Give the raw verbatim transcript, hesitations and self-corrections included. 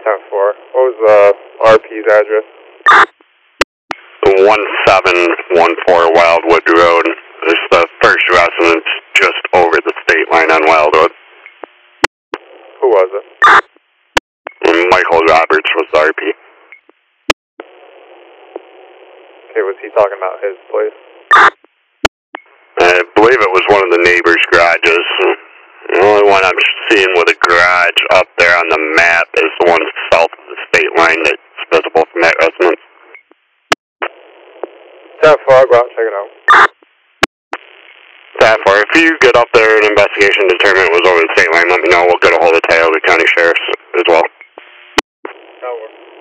ten four. What was the R P's address? one seven one four Wildwood Road. This is the first residence just over the state line on Wildwood. Who was it? And Michael Roberts was the R P. Okay, was he talking about his place? I believe it was one of the neighbors' garages. The only one I'm seeing with a garage up there on the map is the one south of the state line that's visible from that residence. ten four, I'll go out and check it out. That far. If you get up there and investigation determine it was over the state line, let me know. We'll get a hold of Tioga County Sheriff's as well. That'll work.